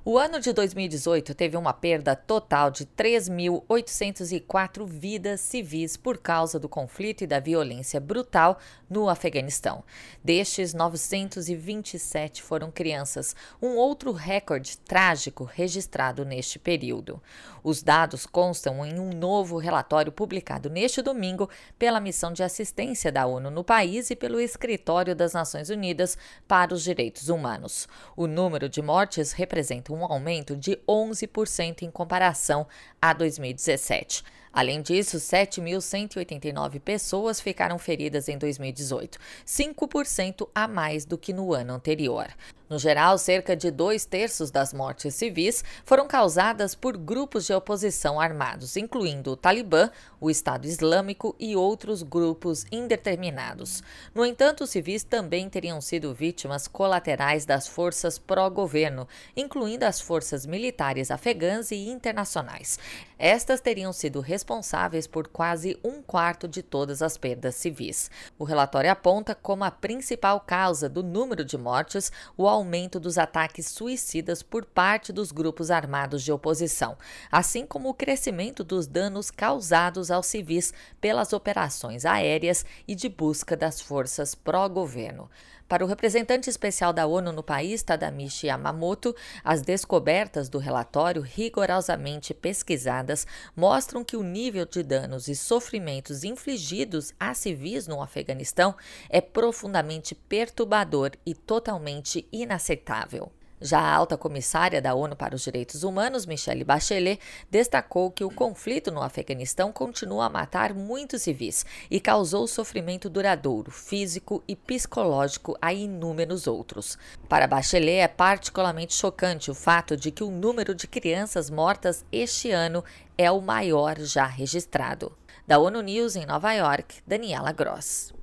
O ano de 2018 teve uma perda total de 3.804 vidas civis por causa do conflito e da violência brutal no Afeganistão. Destes, 927 foram crianças, um outro recorde trágico registrado neste período. Os dados constam em um novo relatório publicado neste domingo pela Missão de Assistência da ONU no país e pelo Escritório das Nações Unidas para os Direitos Humanos. O número de mortes representa um aumento de 11% em comparação a 2017. Além disso, 7.189 pessoas ficaram feridas em 2018, 5% a mais do que no ano anterior. No geral, cerca de 2/3 das mortes civis foram causadas por grupos de oposição armados, incluindo o Talibã, o Estado Islâmico e outros grupos indeterminados. No entanto, os civis também teriam sido vítimas colaterais das forças pró-governo, incluindo as forças militares afegãs e internacionais. Estas teriam sido responsáveis por quase 1/4 de todas as perdas civis. O relatório aponta como a principal causa do número de mortes o aumento dos ataques suicidas por parte dos grupos armados de oposição, assim como o crescimento dos danos causados aos civis pelas operações aéreas e de busca das forças pró-governo. Para o representante especial da ONU no país, Tadamichi Yamamoto, as descobertas do relatório rigorosamente pesquisadas mostram que o nível de danos e sofrimentos infligidos a civis no Afeganistão é profundamente perturbador e totalmente inaceitável. Já a alta comissária da ONU para os Direitos Humanos, Michelle Bachelet, destacou que o conflito no Afeganistão continua a matar muitos civis e causou sofrimento duradouro, físico e psicológico a inúmeros outros. Para Bachelet, é particularmente chocante o fato de que o número de crianças mortas este ano é o maior já registrado. Da ONU News em Nova York, Daniela Gross.